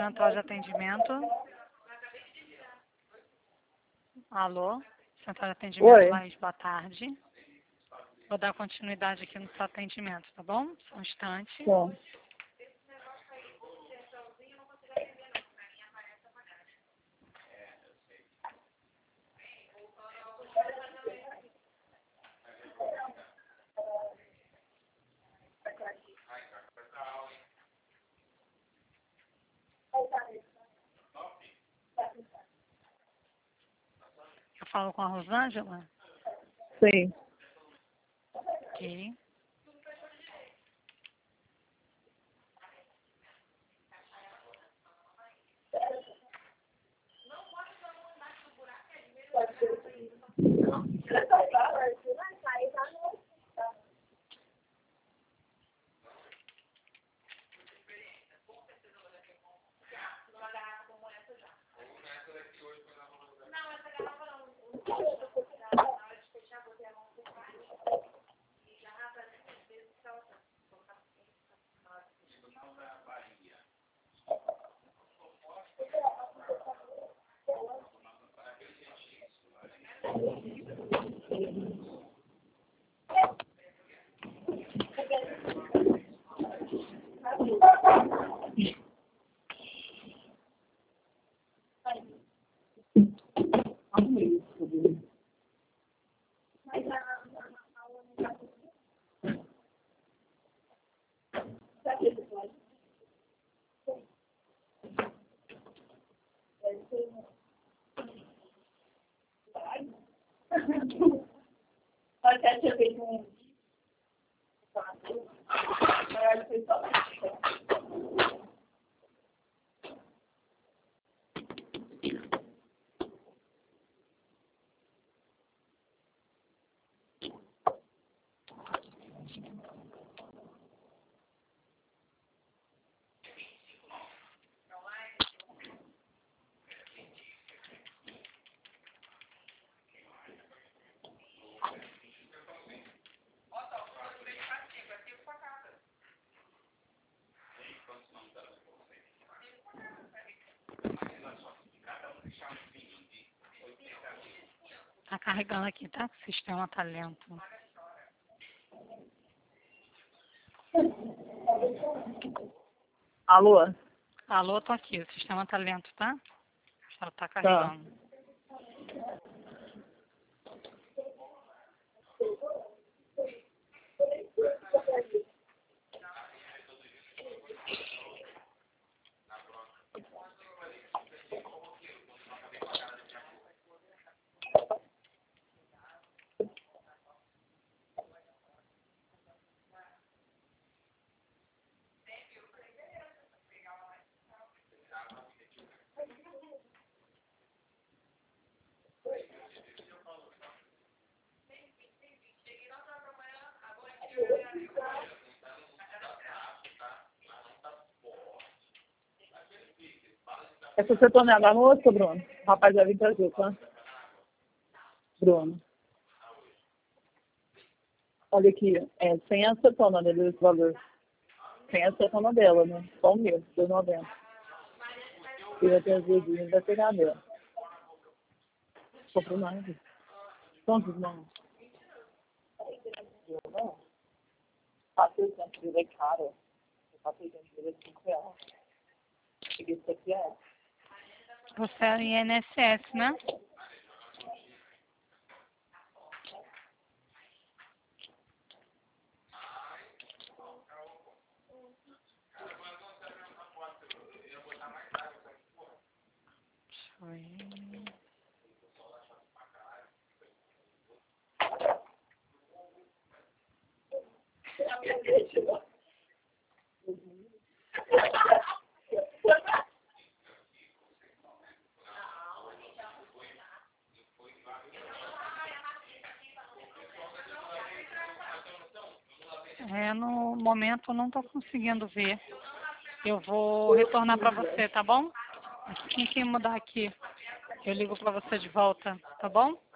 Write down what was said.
Central de atendimento. Alô? Central de atendimento, Oi. Laís, boa tarde. Vou dar continuidade aqui no seu atendimento, tá bom? Só um instante. Bom. Eu falo com a Rosângela? Sim. Ok. Tá carregando aqui, tá? O sistema tá lento. Alô? Alô, tô aqui. O sistema tá lento, tá? Ela tá Tá. carregando. Essa cetona é da moça, Bruno? O rapaz já vem trazer, tá? Bruno. Olha aqui, sem a acetona dele, esse valor. Sem a acetona dela, né? Só o meu, R$2,90. E vai ter as vezes, vai pegar a dela. Comprou mais. Quantos, não? Não. Passei o tempo dele, é caro. Eu passei o tempo dele, é R$5. Cheguei isso aqui, Você é o INSS, né? Deixa eu ver. No momento eu não tô conseguindo ver. Eu vou retornar pra você, tá bom? Assim que mudar aqui, eu ligo pra você de volta, tá bom?